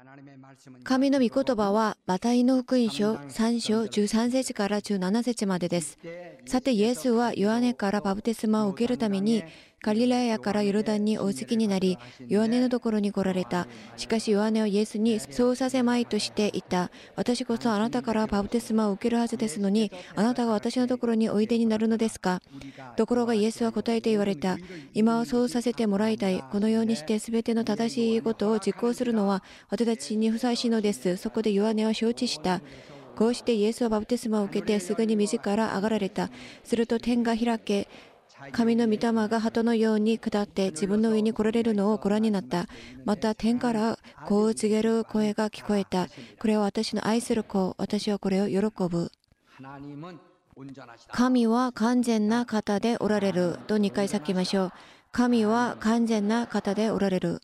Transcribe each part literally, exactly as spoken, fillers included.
神の御言葉はマタイの福音書さん章じゅうさん節からじゅうなな節までです。さて、イエスはヨハネからバプテスマを受けるためにガリラヤからヨルダンにお着きになり、ヨハネのところに来られた。しかしヨハネはイエスにそうさせまいとしていた。私こそあなたからバプテスマを受けるはずですのに、あなたが私のところにおいでになるのですか。ところがイエスは答えて言われた。今はそうさせてもらいたい。このようにしてすべての正しいことを実行するのは私たちにふさわしいのです。そこでヨハネは承知した。こうしてイエスはバプテスマを受けてすぐに自ら上がられた。すると天が開け、神の御霊が鳩のように下って自分の上に来られるのをご覧になった。また天からこう告げる声が聞こえた。これは私の愛する子、私はこれを喜ぶ。神は完全な方でおられるとにかい叫びましょう。神は完全な方でおられる。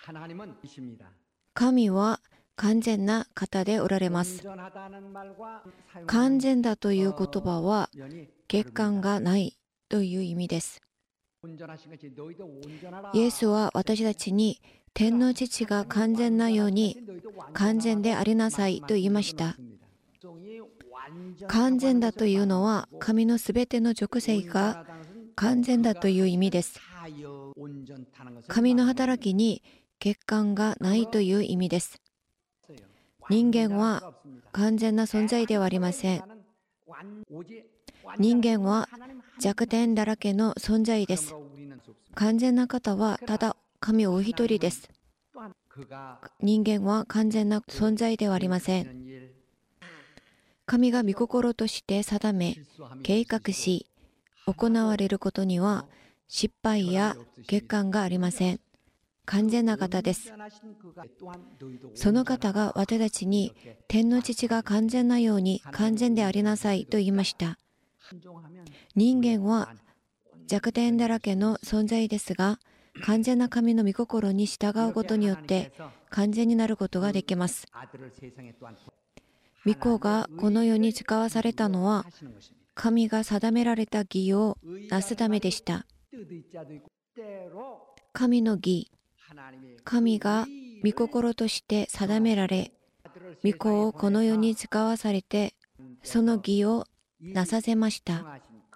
神は完全な方でおられます。完全だという言葉は欠陥がないという意味です。イエスは私たちに天の父が完全なように完全でありなさいと言いました。完全だというのは神のすべての属性が完全だという意味です。神の働きに欠陥がないという意味です。人間は完全な存在ではありません。人間は弱点だらけの存在です。完全な方はただ神お一人です。人間は完全な存在ではありません。神が御心として定め、計画し、行われることには失敗や欠陥がありません。完全な方です。その方が私たちに天の父が完全なように完全でありなさいと言いました。人間は弱点だらけの存在ですが、完全な神の御心に従うことによって完全になることができます。御子がこの世に使わされたのは、神が定められた義をなすためでした。神の義、神が御心として定められ、御子をこの世に使わされて、その義をなさせました。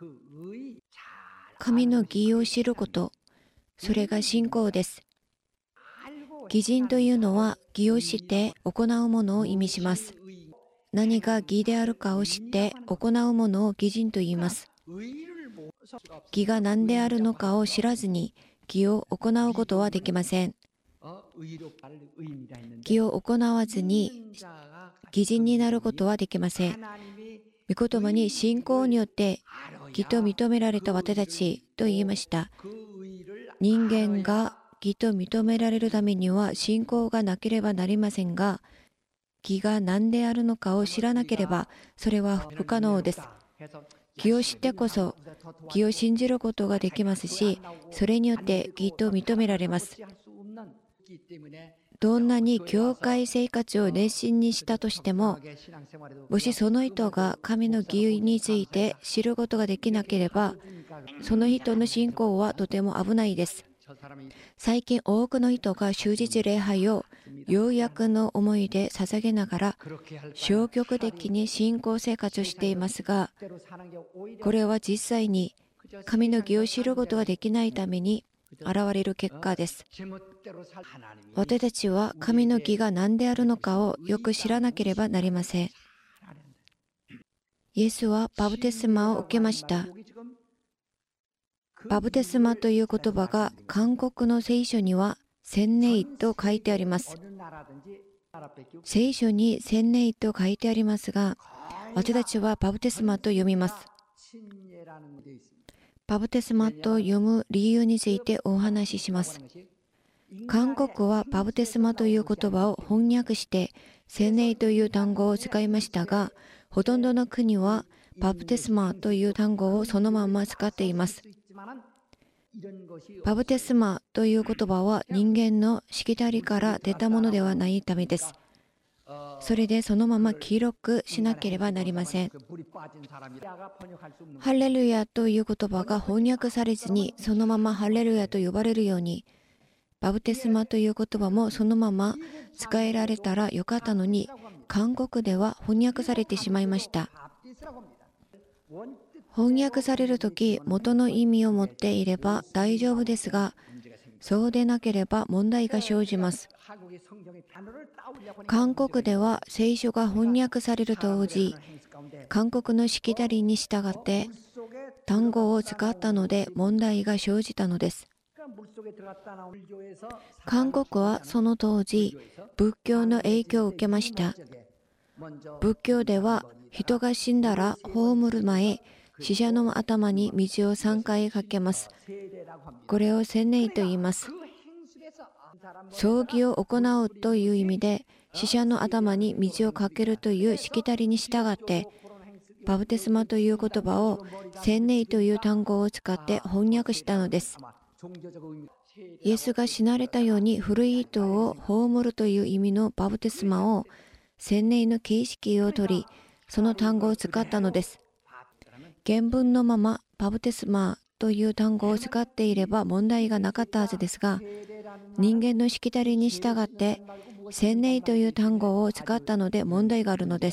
神の義を知ること、それが信仰です。義人というのは義を知って行うものを意味します。何が義であるかを知って行うものを義人と言います。義が何であるのかを知らずに義を行うことはできません。義を行わずに義人になることはできません。御言葉に信仰によって義と認められた私たちと言いました。人間が義と認められるためには信仰がなければなりませんが、義が何であるのかを知らなければそれは不可能です。義を知ってこそ義を信じることができますし、それによって義と認められます。どんなに教会生活を熱心にしたとしても、もしその人が神の義について知ることができなければ、その人の信仰はとても危ないです。最近多くの人が終日礼拝を要約の思いで捧げながら消極的に信仰生活をしていますが、これは実際に神の義を知ることができないために現れる結果です。私たちは神の義が何であるのかをよく知らなければなりません。イエスはバプテスマを受けました。バプテスマという言葉が韓国の聖書には洗礼と書いてあります。聖書に洗礼と書いてありますが、私たちはバプテスマと読みます。バプテスマと読む理由についてお話しします。韓国はバプテスマという言葉を翻訳して洗礼という単語を使いましたが、ほとんどの国はバプテスマという単語をそのまま使っています。バプテスマという言葉は人間のしきたりから出たものではないためです。それでそのまま記録しなければなりません。ハレルヤという言葉が翻訳されずにそのままハレルヤと呼ばれるように、 バプテスマという言葉もそのまま使えられたらよかったのに、韓国では翻訳されてしまいました。翻訳されるとき、元の意味を持っていれば大丈夫ですが、そうでなければ問題が生じます。韓国では聖書が翻訳される当時、韓国のしきたりに従って単語を使ったので問題が生じたのです。韓国はその当時、仏教の影響を受けました。仏教では人が死んだら葬る前、死者の頭に水をさんかいかけます。これを洗礼と言います。葬儀を行うという意味で、死者の頭に水をかけるというしきたりに従って、バプテスマという言葉を洗礼という単語を使って翻訳したのです。イエスが死なれたように古い人を葬るという意味のバプテスマを洗礼の形式をとり、その単語を使ったのです。原文のままバプテスマという単語を使っていれば問題がなかったはずですが、人間のしきたりに従って洗礼という単語を使ったので問題があるのです。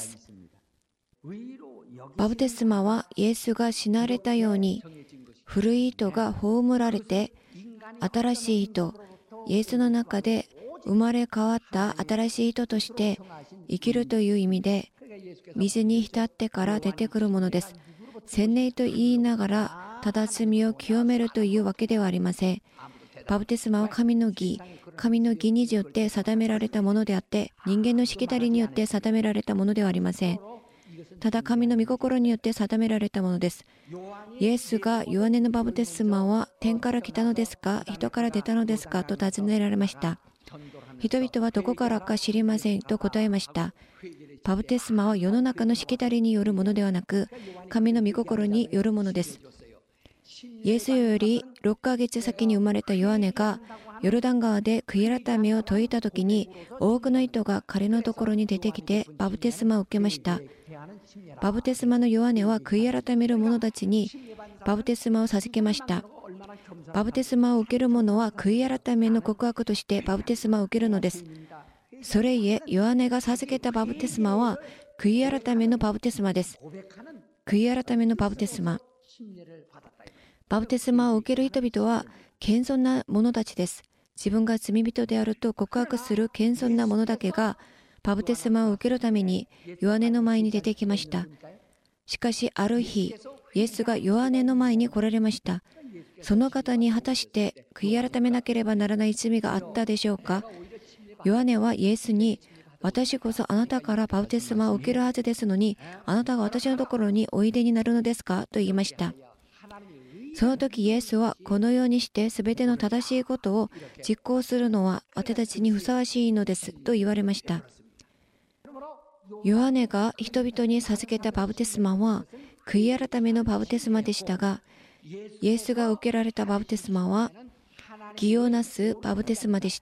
バプテスマはイエスが死なれたように古い人が葬られて新しい人、イエスの中で生まれ変わった新しい人として生きるという意味で、水に浸ってから出てくるものです。洗礼と言いながらただ罪を清めるというわけではありません。バプテスマは神の義、神の義によって定められたものであって、人間のしきたりによって定められたものではありません。ただ神の御心によって定められたものです。イエスがヨハネのバプテスマは天から来たのですか、人から出たのですかと尋ねられました。人々はどこからか知りませんと答えました。バプテスマは世の中のしきたりによるものではなく、神の御心によるものです。イエスよりろっかげつ先に生まれたヨハネがヨルダン川で悔い改めを説いたときに、多くの人が彼のところに出てきてバプテスマを受けました。バプテスマのヨハネは悔い改める者たちにバプテスマを授けました。バプテスマを受ける者は悔い改めの告白としてバプテスマを受けるのです。それゆえヨハネが授けたバプテスマは悔い改めのバプテスマです。悔い改めのバプテスマ。バプテスマを受ける人々は謙遜な者たちです。自分が罪人であると告白する謙遜な者だけがバプテスマを受けるためにヨハネの前に出てきました。しかしある日、イエスがヨハネの前に来られました。その方に果たして悔い改めなければならない罪があったでしょうか。ヨハネはイエスに、私こそあなたからバプテスマを受けるはずですのに、あなたが私のところにおいでになるのですかと言いました。その時イエスは、このようにしてすべての正しいことを実行するのは私たちにふさわしいのですと言われました。ヨハネが人々に授けたバプテスマは悔い改めのバプテスマでしたが、イエスが受けられたバプテスマは義をなすバプテスマでした。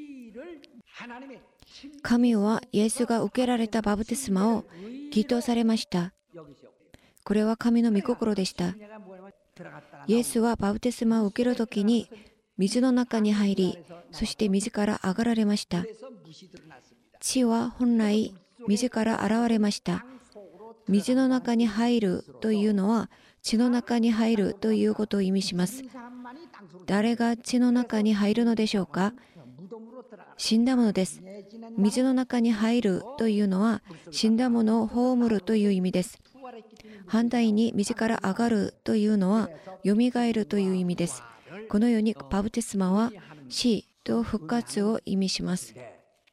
神はイエスが受けられたバプテスマを義とされました。これは神の御心でした。イエスはバプテスマを受けるときに水の中に入り、そして水から上がられました。血は本来水から現れました。水の中に入るというのは血の中に入るということを意味します。誰が血の中に入るのでしょうか。死んだものです。水の中に入るというのは死んだものを葬るという意味です。反対に水から上がるというのはよみがえるという意味です。このようにバプテスマは死と復活を意味します。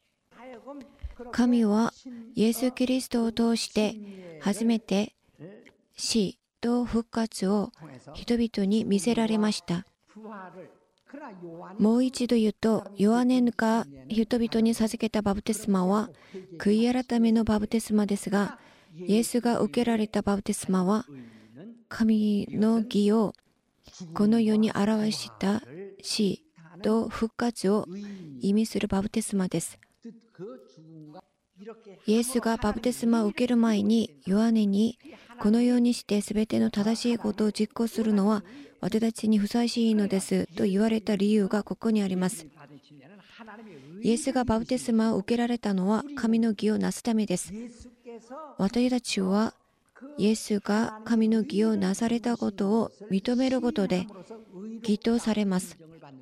神はイエス・キリストを通して初めて死と復活を人々に見せられました。もう一度言うと、ヨハネが人々に授けたバプテスマは悔い改めのバプテスマですが、イエスが受けられたバプテスマは神の義をこの世に表した死と復活を意味するバプテスマです。イエスがバプテスマを受ける前にヨハネに、このようにしてすべての正しいことを実行するのは私たちにふさわしいのですと言われた理由がここにあります。 イエスがバプテスマを受けられたのは神の義をなすためです。私たちはイエスが神の義をなされたことを認めることで義とされます。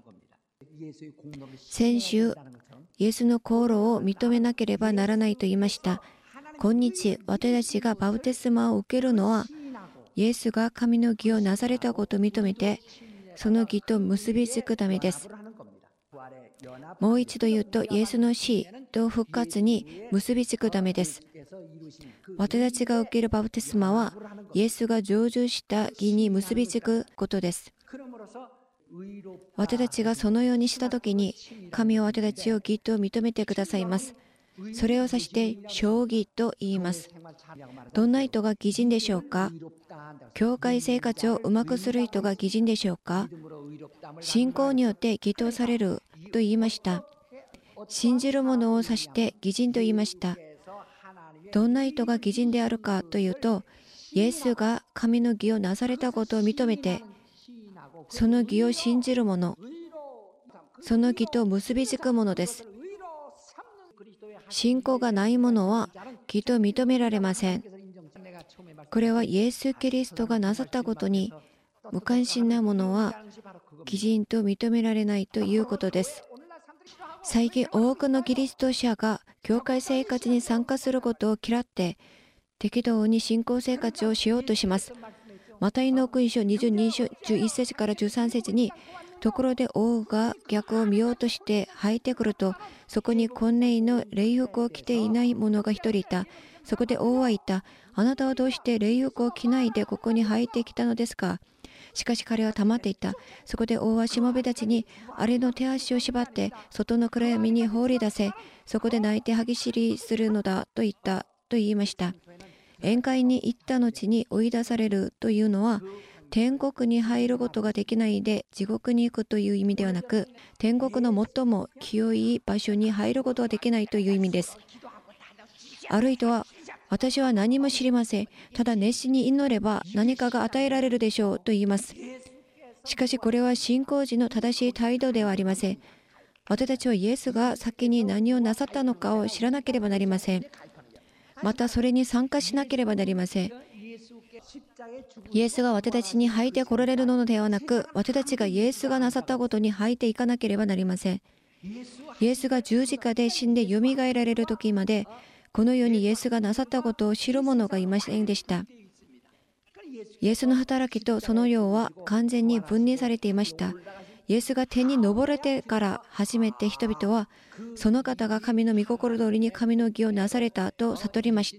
先週、イエスの功労を認めなければならないと言いました。今日、私たちがバプテスマを受けるのは、イエスが神の義をなされたことを認めて、その義と結びつくためです。もう一度言うと、イエスの死と復活に結びつくためです。私たちが受けるバプテスマは、イエスが成就した義に結びつくことです。私たちがそのようにしたときに、神は私たちを義と認めてくださいます。それを指して、正義と言います。どんな人が義人でしょうか？教会生活をうまくする人が義人でしょうか？信仰によって義とされると言いました。信じる者を指して義人と言いました。どんな人が義人であるかというと、イエスが神の義をなされたことを認めて、その義を信じる者、その義と結びつく者です。信仰がない者は義と認められません。これはイエス・キリストがなさったことに無関心な者は義人と認められないということです。最近多くのキリスト者が教会生活に参加することを嫌って適当に信仰生活をしようとします。マタイの福音書にじゅうに章じゅういち節からじゅうさん節に、ところで王が逆を見ようとして入ってくると、そこに婚礼の礼服を着ていない者が一人いた。そこで王は言った。あなたはどうして礼服を着ないでここに入ってきたのですか？しかし彼は黙っていた。そこで王はしもべたちに、あれの手足を縛って外の暗闇に放り出せ。そこで泣いて歯ぎしりするのだと言ったと言いました。宴会に行った後に追い出されるというのは、天国に入ることができないで地獄に行くという意味ではなく、天国の最も清い場所に入ることができないという意味です。ある人は、私は何も知りません。ただ熱心に祈れば何かが与えられるでしょうと言います。しかしこれは信仰時の正しい態度ではありません。私たちはイエスが先に何をなさったのかを知らなければなりません。またそれに参加しなければなりません。イエスが私たちに履いてこられるのではなく、私たちがイエスがなさったことに履いていかなければなりません。イエスが十字架で死んでよみがえられる時まで、この世にイエスがなさったことを知る者がいませんでした。イエスの働きとその世は完全に分離されていました。イエスが天に昇れてから初めて人々は、その方が神の御心通りに神の義をなされたと悟りました。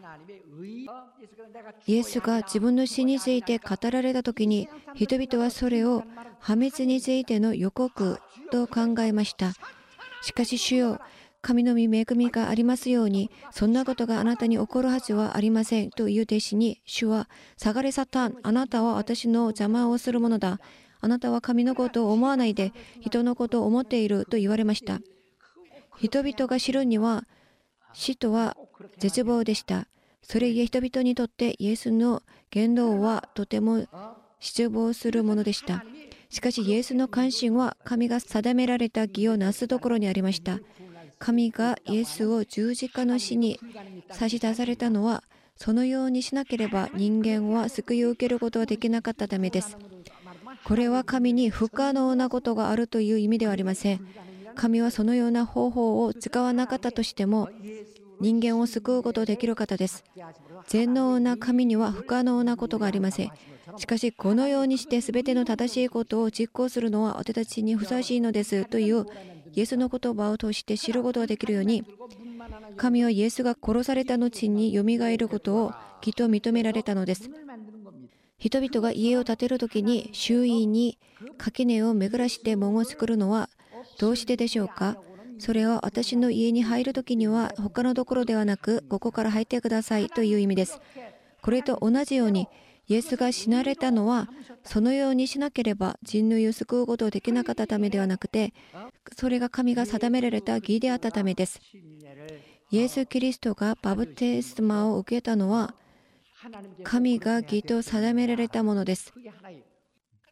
イエスが自分の死について語られたときに、人々はそれを破滅についての予告と考えました。しかし主よ、神の御恵みがありますように、そんなことがあなたに起こるはずはありませんという弟子に、主は、下がれサタン、あなたは私の邪魔をするものだ。あなたは神のことを思わないで人のことを思っていると言われました。人々が知るには、死とは絶望でした。それゆえ人々にとってイエスの言動はとても失望するものでした。しかしイエスの関心は神が定められた義をなすところにありました。神がイエスを十字架の死に差し出されたのは、そのようにしなければ人間は救いを受けることはできなかったためです。これは神に不可能なことがあるという意味ではありません。神はそのような方法を使わなかったとしても、人間を救うことができる方です。全能な神には不可能なことがありません。しかし、このようにして全ての正しいことを実行するのは私たちにふさわしいのですというイエスの言葉を通して知ることができるように、神はイエスが殺された後によみがえることを義と認められたのです。人々が家を建てるときに周囲に垣根を巡らして門を作るのはどうしてでしょうか？それは私の家に入るときには他のところではなく、ここから入ってくださいという意味です。これと同じように、イエスが死なれたのは、そのようにしなければ人類を救うことができなかったためではなくて、それが神が定められた義であったためです。イエス・キリストがバプテスマを受けたのは、神が義と定められたものです。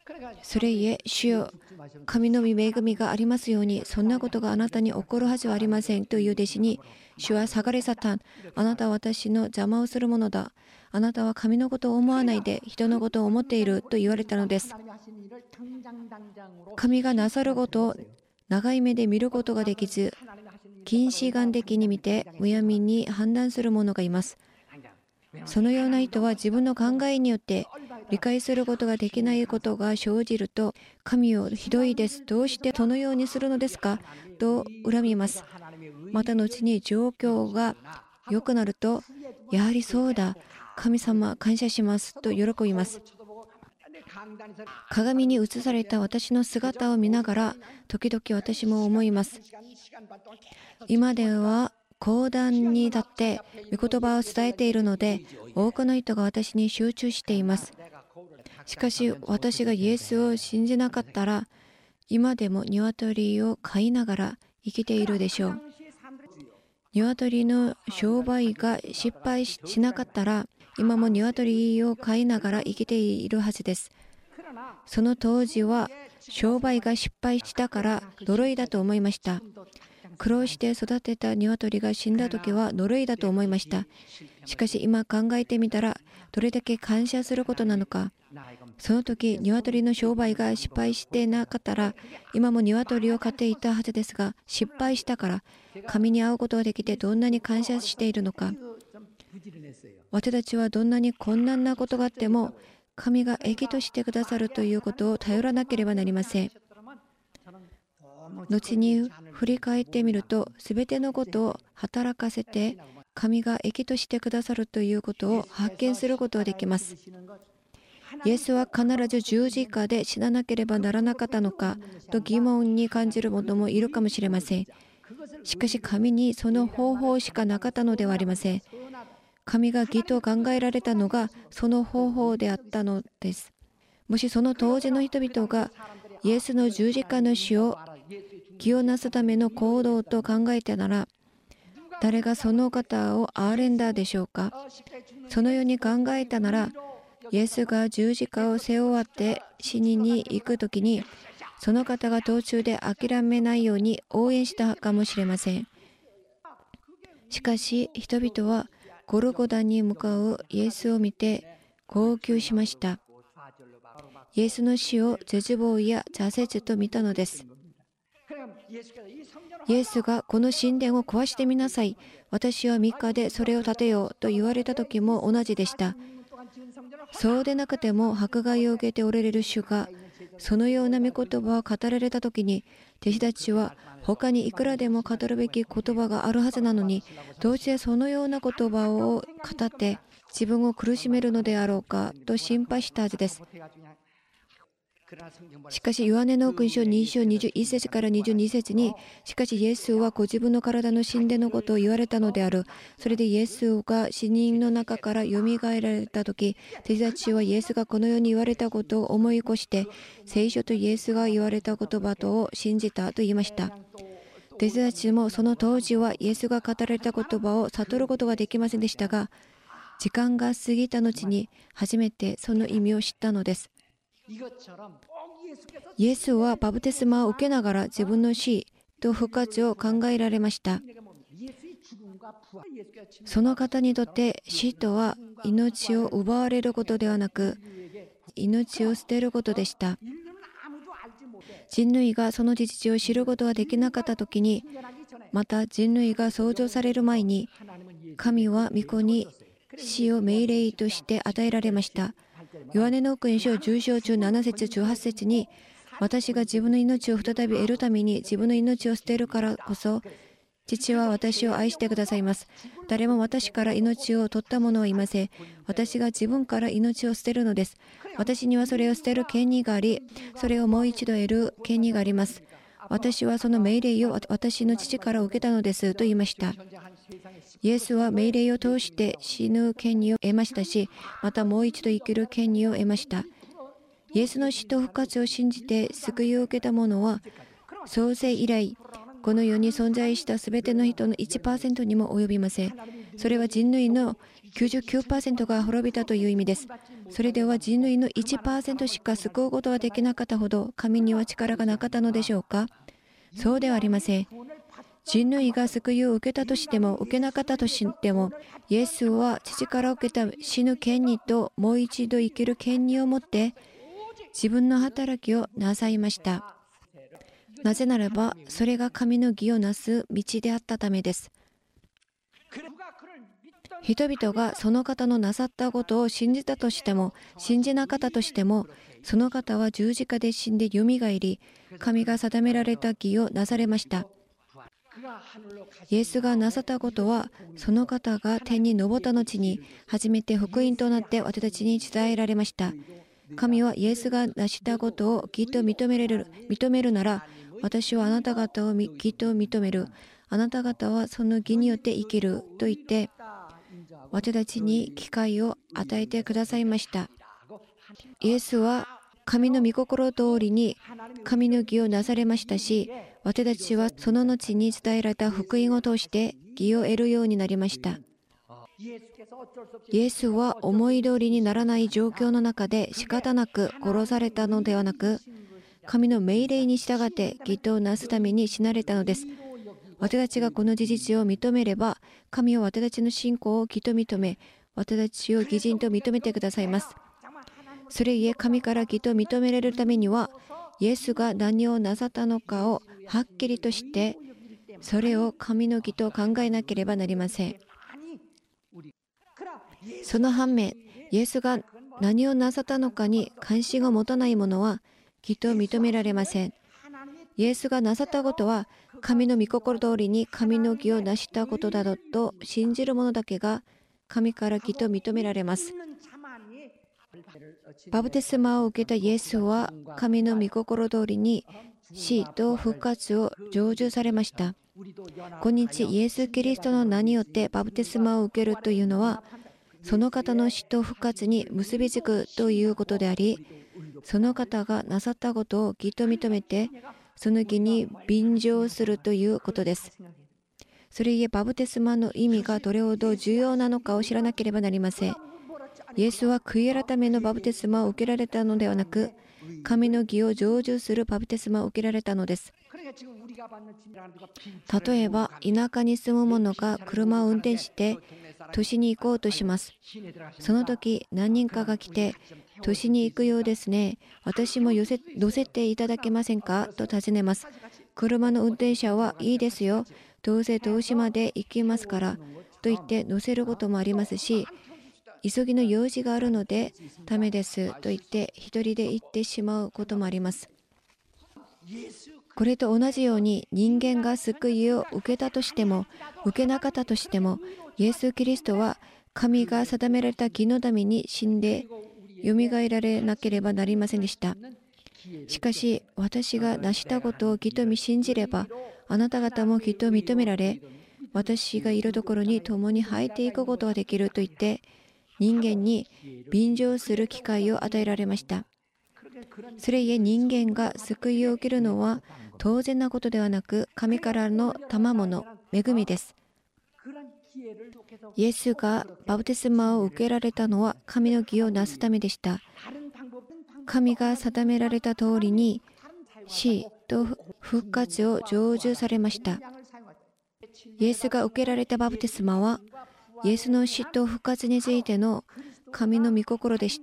それゆえ、主よ、神の御恵みがありますように、そんなことがあなたに起こるはずはありませんという弟子に、主は下がれサタン、あなたは私の邪魔をするものだ。あなたは神のことを思わないで人のことを思っていると言われたのです。神がなさることを長い目で見ることができず、近視眼的に見てむやみに判断する者がいます。そのような人は自分の考えによって理解することができないことが生じると、神よ、ひどいです。どうしてそのようにするのですかと恨みます。また後に状況が良くなると、やはりそうだ、神様感謝しますと喜びます。鏡に映された私の姿を見ながら、時々私も思います。今では講談に立って御言葉を伝えているので、多くの人が私に集中しています。しかし私がイエスを信じなかったら、今でも鶏を飼いながら生きているでしょう。鶏の商売が失敗しなかったら、今も鶏を飼いながら生きているはずです。その当時は商売が失敗したから呪いだと思いました。苦労して育てた鶏が死んだ時は呪いだと思いました。しかし今考えてみたら、どれだけ感謝することなのか。その時鶏の商売が失敗してなかったら、今も鶏を飼っていたはずですが、失敗したから神に会うことができてどんなに感謝しているのか。私たちはどんなに困難なことがあっても、神が益としてくださるということを頼らなければなりません。後に振り返ってみると、すべてのことを働かせて神が益としてくださるということを発見することができます。イエスは必ず十字架で死ななければならなかったのかと疑問に感じる者もいるかもしれません。しかし神にその方法しかなかったのではありません。神が義と考えられたのがその方法であったのです。もしその当時の人々がイエスの十字架の死を義をなすための行動と考えたなら、誰がその方を憐れんだでしょうか。そのように考えたなら、イエスが十字架を背負わって死にに行くときに、その方が途中で諦めないように応援したかもしれません。しかし人々はゴルゴダに向かうイエスを見て号泣しました。イエスの死を絶望や挫折と見たのです。イエスがこの神殿を壊してみなさい、私はみっかでそれを建てようと言われた時も同じでした。そうでなくても迫害を受けておられる主がそのような御言葉を語られた時に、弟子たちは他にいくらでも語るべき言葉があるはずなのに、どうしてそのような言葉を語って自分を苦しめるのであろうかと心配したはずです。しかしヨハネの福音書に章にじゅういち節からにじゅうに節に、しかしイエスはご自分の体の神殿のことを言われたのである。それでイエスが死人の中からよみがえられたとき、弟子たちはイエスがこのように言われたことを思い越して、聖書とイエスが言われた言葉とを信じたと言いました。弟子たちもその当時はイエスが語られた言葉を悟ることができませんでしたが、時間が過ぎた後に初めてその意味を知ったのです。イエスはバプテスマを受けながら自分の死と復活を考えられました。その方にとって死とは命を奪われることではなく、命を捨てることでした。人類がその事実を知ることができなかったときに、また人類が創造される前に、神は御子に死を命令として与えられました。ヨハネの福音書じゅう章じゅうなな節じゅうはち節に、私が自分の命を再び得るために自分の命を捨てるからこそ、父は私を愛してくださいます。誰も私から命を取った者はいません。私が自分から命を捨てるのです。私にはそれを捨てる権利があり、それをもう一度得る権利があります。私はその命令を私の父から受けたのですと言いました。イエスは命令を通して死ぬ権利を得ましたし、またもう一度生きる権利を得ました。イエスの死と復活を信じて救いを受けた者は、創世以来、この世に存在したすべての人の いちパーセント にも及びません。 それは人類の きゅうじゅうきゅうパーセント が滅びたという意味です。それでは人類の いちパーセント しか救うことができなかったほど神には力がなかったのでしょうか。そうではありません。人類が救いを受けたとしても受けなかったとしても、イエスは父から受けた死ぬ権利ともう一度生きる権利を持って自分の働きをなさいました。なぜならばそれが神の義をなす道であったためです。人々がその方のなさったことを信じたとしても信じなかったとしても、その方は十字架で死んでよみがえり、神が定められた義をなされました。イエスがなさったことは、その方が天に昇った後に初めて福音となって私たちに伝えられました。神はイエスが成したことを義と認める、認めるなら、私はあなた方を義と認める。あなた方はその義によって生きると言って、私たちに機会を与えてくださいました。イエスは神の御心通りに神の義をなされましたし、私たちはその後に伝えられた福音を通して義を得るようになりました。イエスは思い通りにならない状況の中で仕方なく殺されたのではなく、神の命令に従って義となすために死なれたのです。私たちがこの事実を認めれば、神は私たちの信仰を義と認め、私たちを義人と認めてくださいます。それゆえ神から義と認められるためには、イエスが何をなさったのかをはっきりとして、それを神の義と考えなければなりません。その反面、イエスが何をなさったのかに関心を持たない者は義と認められません。イエスがなさったことは、神の御心通りに神の義を成したことだと信じる者だけが神から義と認められます。バプテスマを受けたイエスは神の御心通りに死と復活を成就されました。今日イエス・キリストの名によってバプテスマを受けるというのは、その方の死と復活に結びつくということであり、その方がなさったことを義と認めて、その義に便乗するということです。それゆえバプテスマの意味がどれほど重要なのかを知らなければなりません。イエスは悔い改めのバプテスマを受けられたのではなく、神の義を成就するバプテスマを受けられたのです。例えば、田舎に住む者が車を運転して都市に行こうとします。その時、何人かが来て、都市に行くようですね。私も寄せ乗せていただけませんかと尋ねます。車の運転者はいいですよ。どうせ都市まで行きますから。と言って乗せることもありますし、急ぎの用事があるのでダメですと言って一人で行ってしまうこともあります。これと同じように、人間が救いを受けたとしても受けなかったとしても、イエス・キリストは神が定められた義のために死んでよみがえられなければなりませんでした。しかし私が成したことを義と信じれば、あなた方も義と認められ、私がいるところに共に入っていくことができると言って、人間に便乗する機会を与えられました。それゆえ人間が救いを受けるのは当然なことではなく、神からの賜物、恵みです。イエスがバプテスマを受けられたのは神の義をなすためでした。神が定められた通りに死と復活を成就されました。イエスが受けられたバプテスマは、イエスの死と復活についての神の御心でした。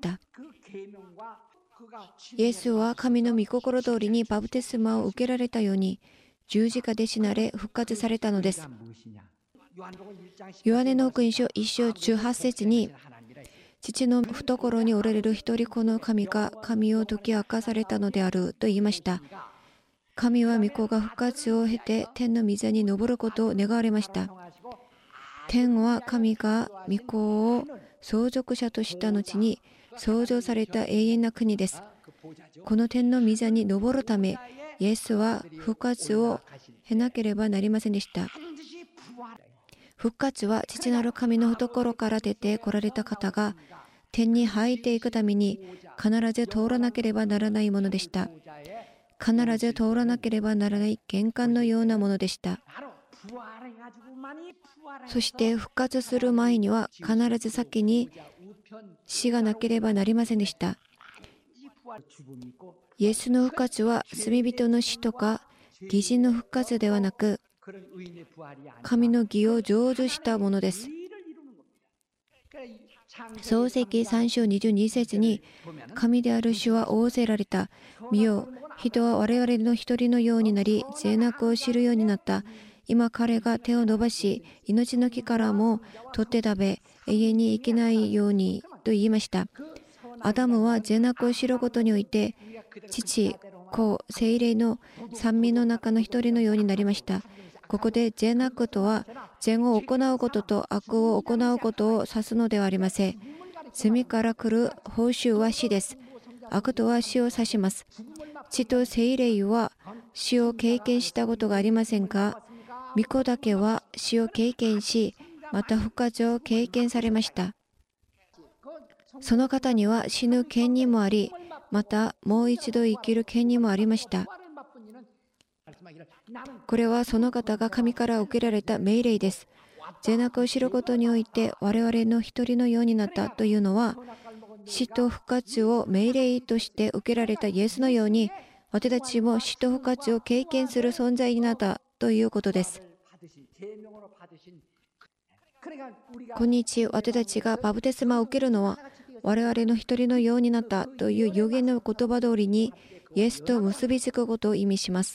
イエスは神の御心通りにバプテスマを受けられたように、十字架で死なれ復活されたのです。ヨハネの福音書一章じゅうはち節に、父の懐におられる一人子の神が神を解き明かされたのであると言いました。神は御子が復活を経て天の御座に昇ることを願われました。天は神が御子を相続者とした後に創造された永遠な国です。この天の御座に昇るため、イエスは復活を経なければなりませんでした。復活は父なる神の懐から出て来られた方が天に入っていくために必ず通らなければならないものでした。必ず通らなければならない玄関のようなものでした。 そして復活する前には必ず先に死がなければなりませんでした。イエスの復活は罪人の死とか義人の復活ではなく、神の義を成就したものです。創世記さん章にじゅうに節に、神である主は仰せられた。見よ、人は我々の一人のようになり、善悪を知るようになった。今彼が手を伸ばし、命の木からも取って食べ、永遠に生きないようにと言いました。アダムは善悪を知ることにおいて、父、子、聖霊の三位の中の一人のようになりました。ここで善悪とは、善を行うことと悪を行うことを指すのではありません。罪から来る報酬は死です。悪とは死を指します。父と聖霊は死を経験したことがありませんが、御子だけは死を経験し、また復活を経験されました。その方には死ぬ権利もあり、またもう一度生きる権利もありました。これはその方が神から受けられた命令です。善悪を知ることにおいて我々の一人のようになったというのは、死と復活を命令として受けられたイエスのように、私たちも死と復活を経験する存在になったということです。今日私たちがバプテスマを受けるのは、我々の一人のようになったという預言の言葉通りにイエスと結びつくことを意味します。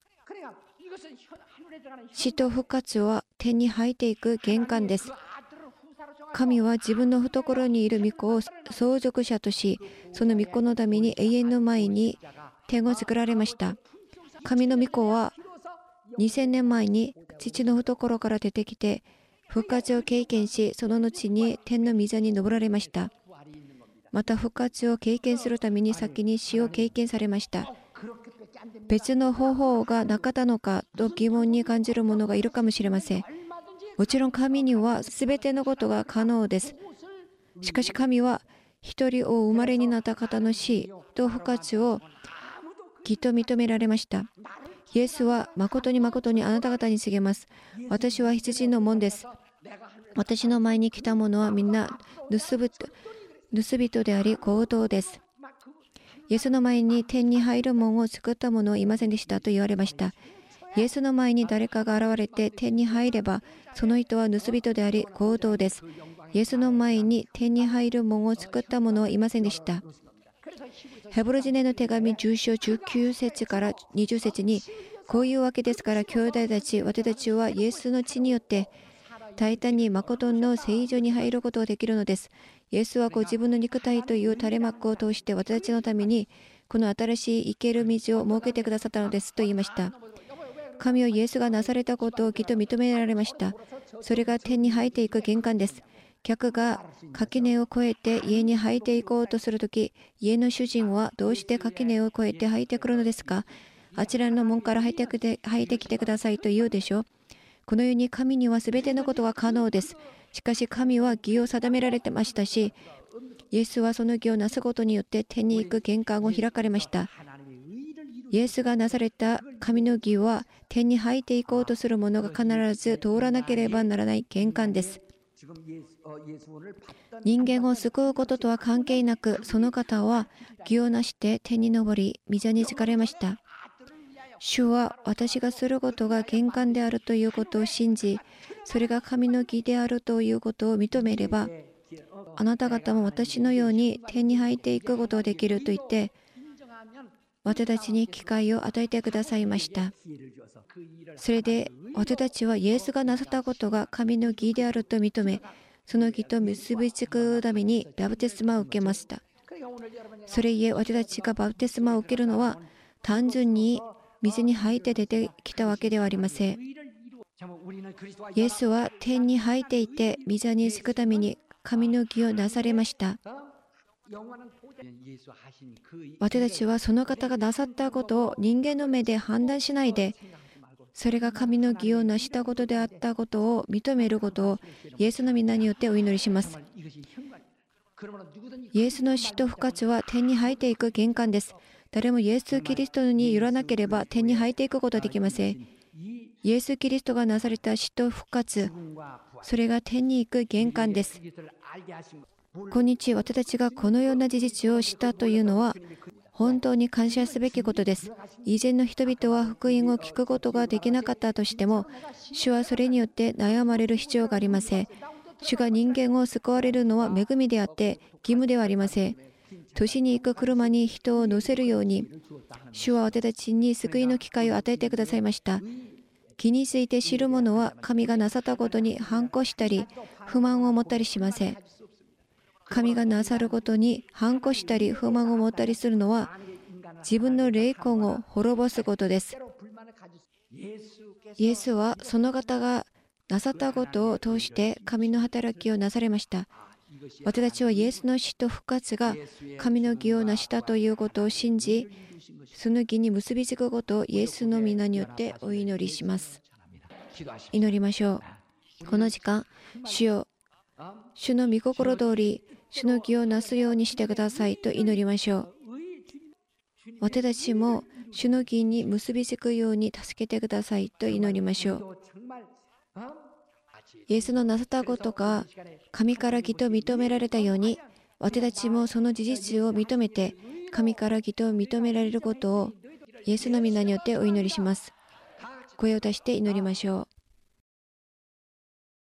死と復活は天に入っていく玄関です。神は自分の懐にいる御子を相続者とし、その御子のために永遠の前に天を作られました。神の御子はにせんねんまえに父の懐から出てきて復活を経験し、その後に天の御座に登られました。また復活を経験するために先に死を経験されました。別の方法がなかったのかと疑問に感じる者がいるかもしれません。もちろん神には全てのことが可能です。しかし神は一人お生まれになった方の死と復活を義と認められました。イエスは誠に誠にあなた方に告げます。私は羊の門です。私の前に来た者はみんな盗人、盗人であり強盗です。イエスの前に天に入る門を作った者はいませんでしたと言われました。イエスの前に誰かが現れて天に入れば、その人は盗人であり強盗です。イエスの前に天に入る門を作った者はいませんでした。ヘブル人への手紙じゅう章じゅうきゅう節からにじゅう節に、こういうわけですから兄弟たち、私たちはイエスの血によって大胆に誠の聖所に入ることができるのです。イエスはご自分の肉体という垂れ幕を通して私たちのためにこの新しい生ける道を設けてくださったのですと言いました。神はイエスがなされたことをきっと認められました。それが天に入っていく玄関です。客が垣根を越えて家に入っていこうとするとき、家の主人はどうして垣根を越えて入ってくるのですか？あちらの門から入ってきて、入ってきてくださいと言うでしょう。このように神にはすべてのことが可能です。しかし神は義を定められてましたし、イエスはその義をなすことによって天に行く玄関を開かれました。イエスがなされた神の義は天に入っていこうとする者が必ず通らなければならない玄関です。人間を救うこととは関係なく、その方は義をなして天に昇り、御座につかれました。主は私がすることが玄関であるということを信じ、それが神の義であるということを認めれば、あなた方も私のように天に入っていくことができると言って、私たちに機会を与えてくださいました。それで私たちはイエスがなさったことが神の義であると認め、その義と結びつくためにバプテスマを受けました。それゆえ私たちがバプテスマを受けるのは単純に水に入って出てきたわけではありません。イエスは天に入っていて御座につくために神の義をなされました。私たちはその方がなさったことを人間の目で判断しないで、それが神の義を成したことであったことを認めることをイエスの皆によってお祈りします。イエスの死と復活は天に入っていく玄関です。誰もイエス・キリストによらなければ天に入っていくことはできません。イイエス・キリストがなされた死と復活、それが天に行く玄関です。今日、私たちがこのような事実を知ったというのは、本当に感謝すべきことです。以前の人々は福音を聞くことができなかったとしても、主はそれによって悩まれる必要がありません。主が人間を救われるのは恵みであって義務ではありません。都市に行く車に人を乗せるように、主は私たちに救いの機会を与えてくださいました。気について知る者は神がなさったことに反抗したり不満を持ったりしません。神がなさることに反抗したり不満を持ったりするのは自分の霊魂を滅ぼすことです。イエスはその方がなさったことを通して神の働きをなされました。私たちはイエスの死と復活が神の義を成したということを信じ、その義に結びつくことをイエスの皆によってお祈りします。祈りましょう。この時間、主よ、主の御心通り、主の義をなすようにしてくださいと祈りましょう。私たちも主の義に結びつくように助けてくださいと祈りましょう。イエスのなさったことが神から義と認められたように、私たちもその事実を認めて神から義と認められることをイエスの皆によってお祈りします。声を出して祈りましょう。